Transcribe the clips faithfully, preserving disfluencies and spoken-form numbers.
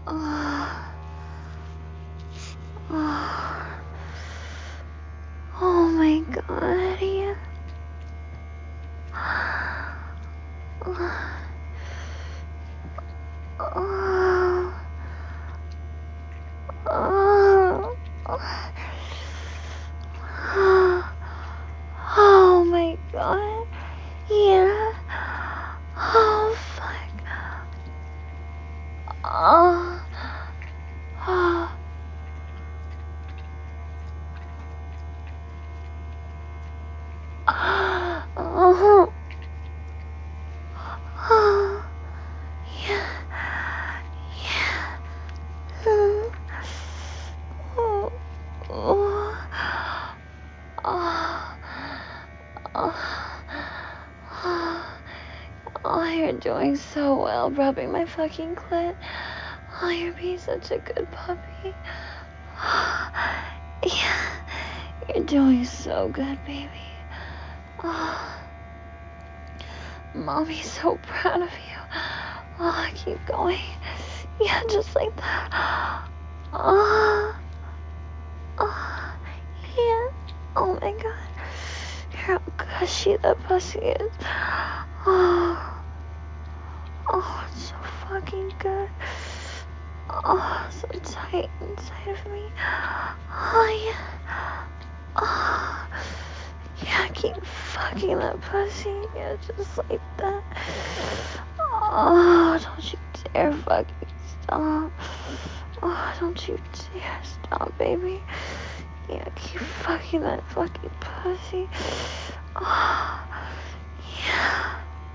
Oh, oh, oh my god, yeah. Oh, oh, oh, oh, oh my god, yeah. Oh, fuck. Oh, oh. Oh, oh, yeah, yeah. Mm. Oh, oh, oh, oh, oh, you're doing so well, rubbing my fucking clit. Oh, you're being such a good puppy. Yeah, you're doing so good, baby. Oh, Mommy's so proud of you. Oh, keep going. Yeah, just like that. Oh, oh, yeah. Oh my god. You're how gushy that pussy is. Oh, oh, it's so fucking good. Oh, so tight inside of me. Oh, yeah. Oh, yeah, keep fucking that pussy. Yeah, just like that. Oh, don't you dare fucking stop. Oh, don't you dare stop, baby. Yeah, keep fucking that fucking pussy. Oh, yeah.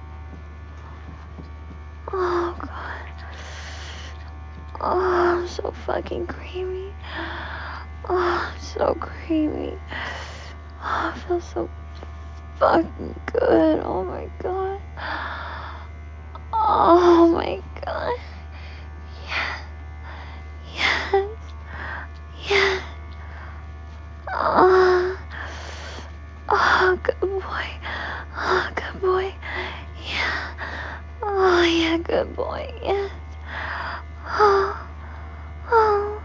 Oh, God. Oh, I'm so fucking creamy. Oh, I'm so creamy. Oh, I feel so fucking good. Oh, my God. Oh, my God. Yeah. Yes. Yes. Oh, oh, good boy. Oh, good boy. Yeah. Oh, yeah, good boy. Yes. Oh, oh.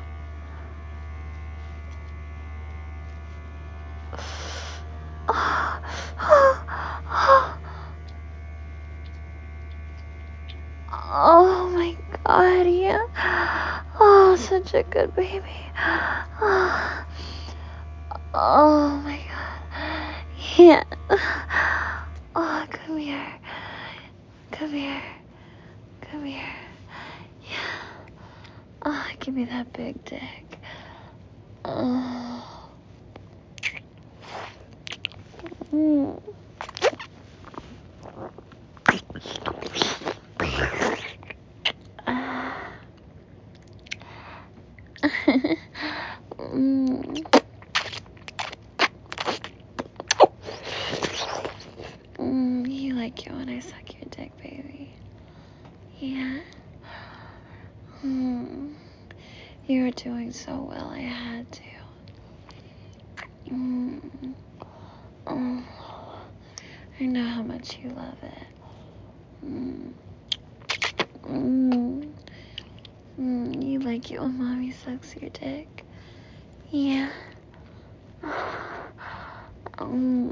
Oh, oh, oh. Oh my God, yeah. Oh, such a good baby. Oh, oh my God. Yeah. Oh, come here. Come here. Come here. Yeah. Oh, give me that big dick. Oh. Mm. mm. Mm, you like it when I suck your dick, baby. Yeah. Hmm. You were doing so well, I had to. Mm. Oh. I know how much you love it. Mm. Mm. Mm. You like it when mommy sucks your dick. Yeah. Mm.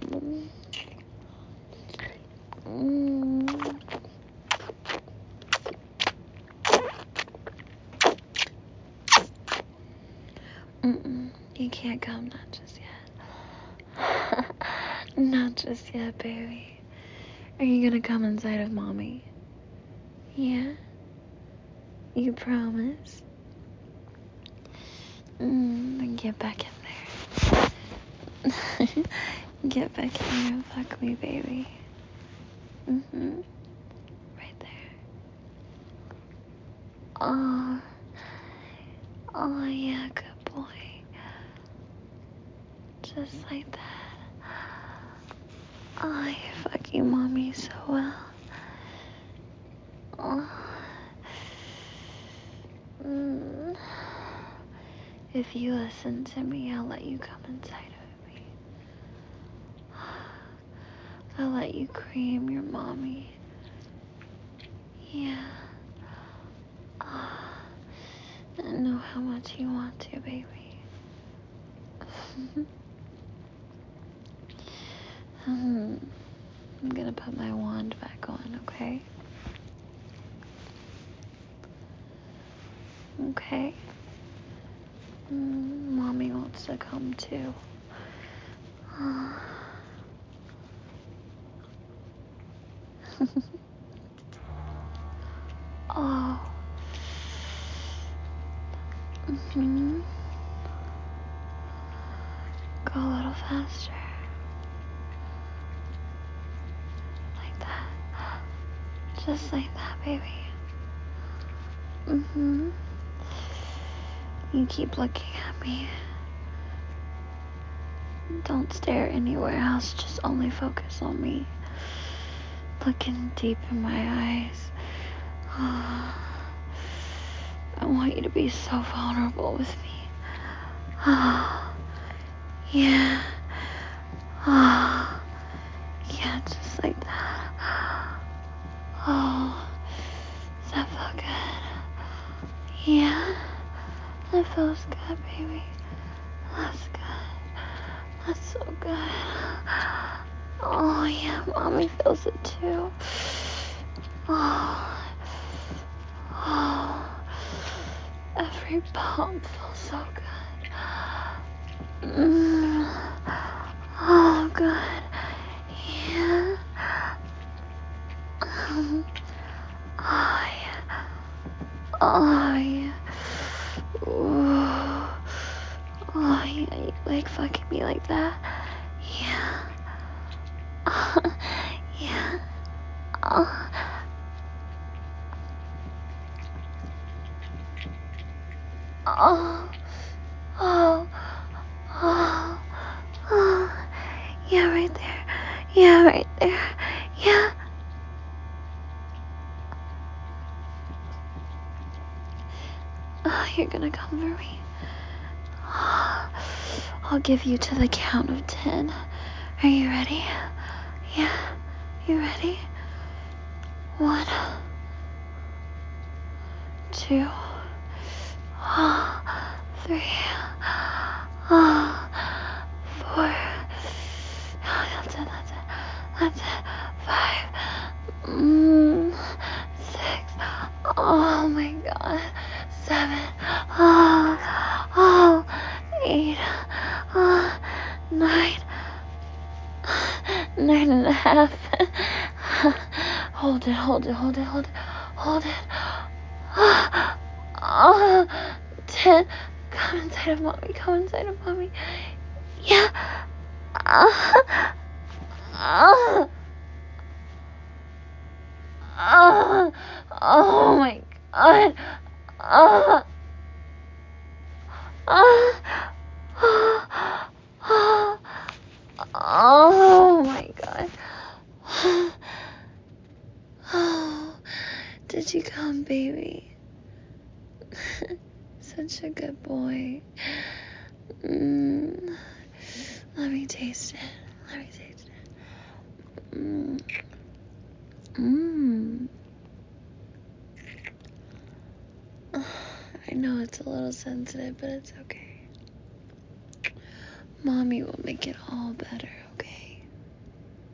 Mm. Mm-mm. You can't come, not just yet. Not just yet, baby. Are you gonna come inside of mommy? Yeah? You promise? Mm, then get back in there. Get back in there and fuck me, baby. Mm-hmm. Right there. Oh. Oh, yeah, good boy. Just like that. Oh, you're fucking mommy so well. Oh. Mm. If you listen to me, I'll let you come inside of me. I'll let you cream your mommy. Yeah. Oh. how much you want to, baby. hmm. I'm gonna put my wand back on, okay? Okay. Mm, Mommy wants to come too. Oh. Mm-hmm. Go a little faster. Like that. Just like that, baby. Mm-hmm. You keep looking at me. Don't stare anywhere else. Just only focus on me. Looking deep in my eyes. I want you to be so vulnerable with me. Yeah. Yeah, just like that. Oh, does that feel good? Yeah, that feels good, baby. That's good. That's so good. Oh, yeah, Mommy feels it too. Oh, oh, every pump feels so good. Mm. Oh, good. Yeah. Oh, yeah. Oh, yeah. Ooh. Oh, yeah, you like fucking me like that? Yeah. Yeah. Oh. Oh. Oh. Oh. Oh. Yeah, right there. Yeah, right there. Yeah. Oh, you're gonna come for me. I'll give you to the count of ten. Are you ready? Yeah. You ready? One. Two. Oh, three. Oh, four. Oh, that's it, that's it. That's it. Five. Mm, six. Oh my god. Seven. Oh, oh. Eight. Oh, nine. Nine and a half. Hold it, hold it, hold it, hold it, hold it. Oh, ten. Come inside of mommy, come inside of mommy. Yeah. Uh, uh, uh, oh my god. Uh, uh, uh, uh, oh my god. Oh, did you come, baby? Such a good boy. Mm. Let me taste it. Let me taste it. Mmm. Mmm. I know it's a little sensitive, but it's okay. Mommy will make it all better,